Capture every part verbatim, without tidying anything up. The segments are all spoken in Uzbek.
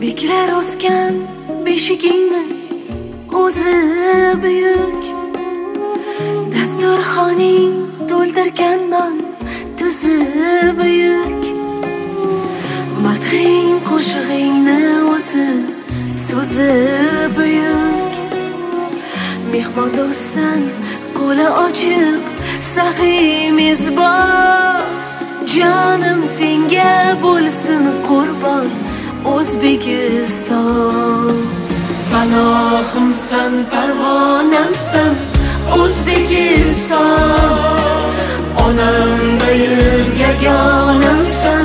Beklar o'sgan beshigingni o'zi buyuk, dasturxoning to'ldirgandan tuzi buyuk. Madhing qo'shig'ingni o'zi so'zi buyuk. Mehmon do'stsan qo'li ochiq saxiy mezbon, jonim senga bo'lsin qurbon O'zbekiston. Panohimsan, parvonamsan O'zbekiston. Onamdayim yagonamsan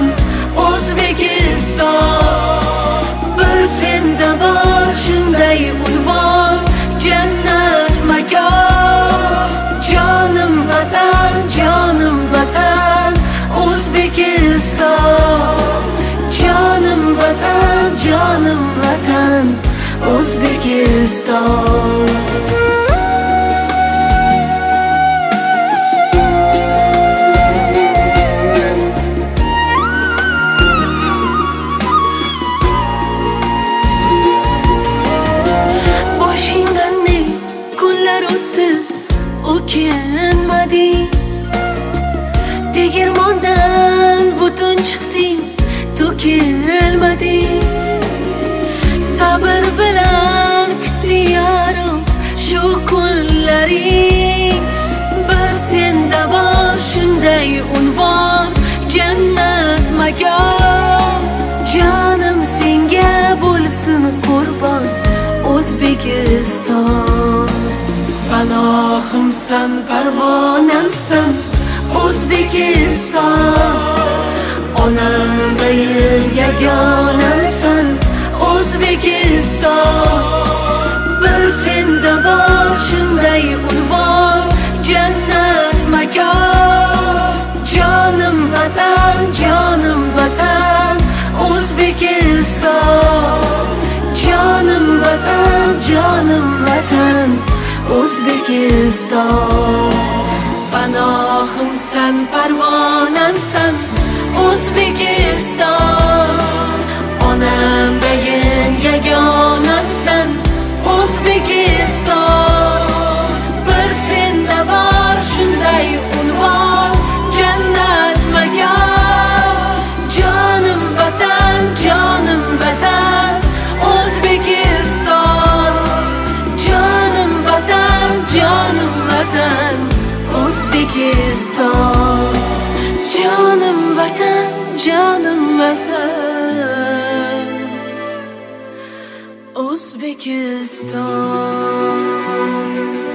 O'zbekiston. Bir senda bor shunday unvon, jannat makon. Jonim vatan, jonim vatan O'zbekiston. Jonim vatan, jonim vatan O'zbekiston. Boshingdan ne kunlar o'tdi, o'kinmading. Tegirmondan butun chiqding, to'kilmading. Sabr bilan kutding yarim shu kunlaring. Bir senda bor shunday unvon, jannat makon. Jonim senga bo'lsin qurbon O'zbekiston. Panohimsan, parvonamsan O'zbekiston. Onamdayim yagonamsan O'zbekiston. Bir senda bor shunday unvon, jannat makon. Jonim vatan, jonim vatan O'zbekiston. Jonim vatan, jonim vatan O'zbekiston. Panohimsan, parvonamsan O'zbekiston. Onamdayim yagonamsan O'zbekiston. Bir senda bor shunday unvon, jannat makon. Jonim vatan, jonim vatan O'zbekiston. Jonim vatan, jonim vatan O'zbekiston. Jonim vatan, jonim vatan O'zbekiston.